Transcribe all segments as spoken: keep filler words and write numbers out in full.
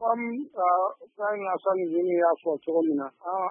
Am kan na san ni y'a fɔ cogo min na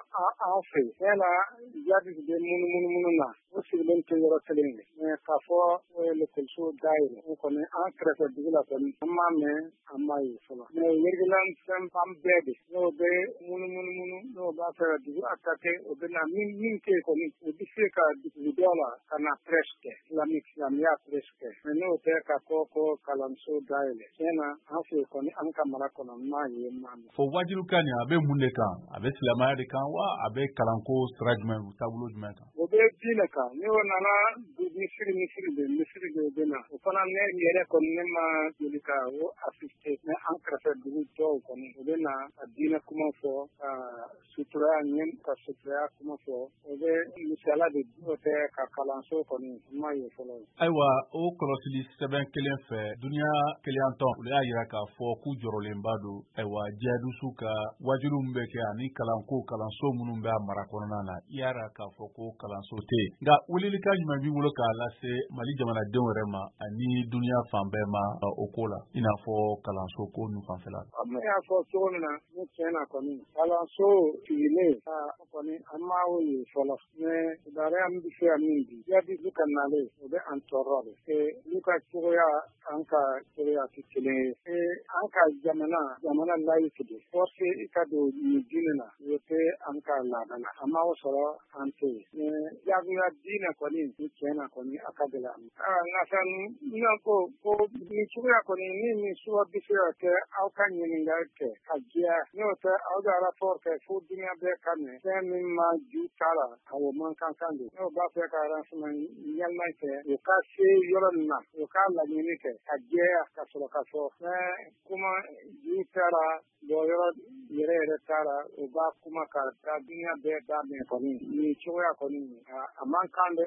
an fɛ yala jadi de mun mun mun na o sigilen tɛ yɔrɔ kelen ye mais k'a fɔ l'école dayɛlɛ o kɔni an kɛrɛfɛ dugu la kɔni an m'a mɛn an m'a ye fɔlɔ mais yirilan fɛn fan bɛɛ de n'o bɛ mun mun mun n'o b'a fɛ ka dugu attaquer o bɛ na min min tɛ kɔni o bɛ se ka dugu dɔ la ka na presse kɛ islamique silamɛya presse kɛ mais n'o tɛ ka fɔ ko kalanso dayɛlɛ tiɲɛ na an fɛ kɔni an ka mara kɔnɔ m'a ye m'a mɛn. O wajibu kan nin a bɛ mun de kan a bɛ silamɛya de kan wa a bɛ kalanko sira jumɛn taabolo jumɛn kan. O bɛ diinɛ kan ni o nana misiri misiri de misiri de bɛ na o fana ne yɛrɛ kɔni ne ma joli ka o assisté mais an kɛrɛfɛ dugu dɔw kɔni o bɛ na a diinɛ kuma fɔ ka suturaya ɲɛ ka suturaya kuma fɔ o bɛ misala de o tɛ ka kalanso kɔni ma ye fɔlɔ. Ayiwa o kɔlɔsili sɛbɛn kelen fɛ duniya kelen tɔn o y'a jira k'a fɔ k'u jɔrɔlenba don ayiwa jihadistu ka wajibu min bɛ kɛ ani kalanko kalanso minnu bɛ a mara kɔnɔna na i y'a k'a fɔ ko kalanso tɛ yen nka welelikan jumɛn b'i bolo k'a lase Mali jamanadenw yɛrɛ ma ani duniya fan bɛɛ ma o ko la i n'a fɔ kalanso ko ninnu fanfɛla. An y'a fɔ cogo min na ne tiɲɛ na kɔni kalanso sigilen kɔni an m'a ye fɔlɔ mais kibaruya min bɛ se ka min di jihadistu ka nalen o bɛ an tɔɔrɔ de olu ka cogoya an ka cogoya tɛ kelen ye an ka jamana jamana laïque de forcé i ka don nin diinɛ na o tɛ an ka laada la an m'aw sɔrɔ an tɛ yen mais jagoya diinɛ kɔni ni tiɲɛ na kɔni a ka gɛlɛn nka sa n ko ko nin cogoya kɔni ni nin suguya bɛ se ka kɛ aw ka ɲininkali kɛ ka jɛya n'o tɛ aw bɛ rapport kɛ fo diɲɛ bɛɛ ka mɛn fɛn min ma ju t'a la o man kan kan de n'o b'a fɛ ka renseignement ɲɛnama kɛ o ka se yɔrɔ nin na o ka laɲini kɛ ka jɛya ka sɔrɔ ka fɔ fɛn kuma ju t'a la bɔn yɔrɔ yɛrɛ yɛrɛ t'a la o b'a kuma ka taa diɲɛ bɛɛ da mɛn kɔni nin cogoya kɔni a man kan dɛ.